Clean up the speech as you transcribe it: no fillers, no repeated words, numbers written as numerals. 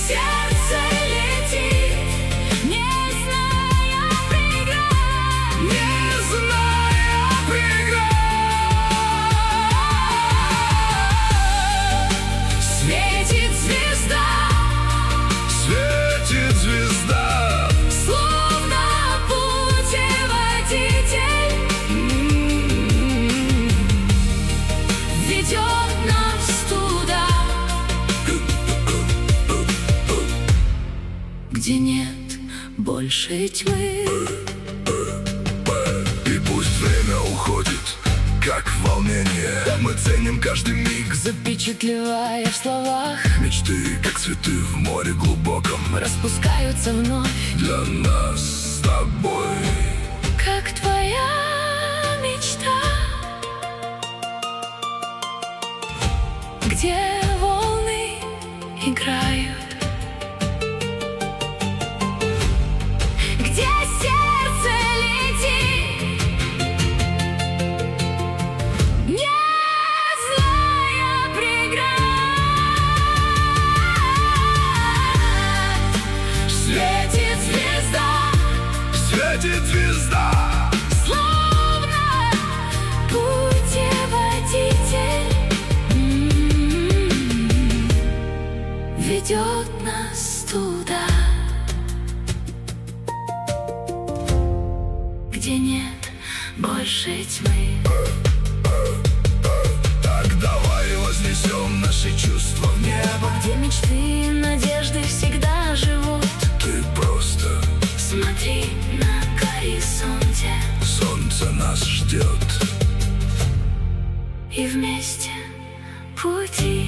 сердце летит, не зная преград, не зная преград. Светит звезда, светит звезда, словно путеводитель, ведет нас туда, где нет больше тьмы. И пусть время уходит, как волнение, мы ценим каждый миг, Запечатлевая в словах, мечты, как цветы в море глубоком, распускаются вновь, для нас с тобой. как твоя мечта, где волны играют, где сердце летит, не зная преград. Светит звезда, Светит звезда, словно путеводитель, ведет нас туда, где нет больше тьмы. так давай вознесем наши чувства в небо. Где мечты и надежды всегда живут. Ты просто, Смотри на горизонте, солнце нас ждет. и вместе пути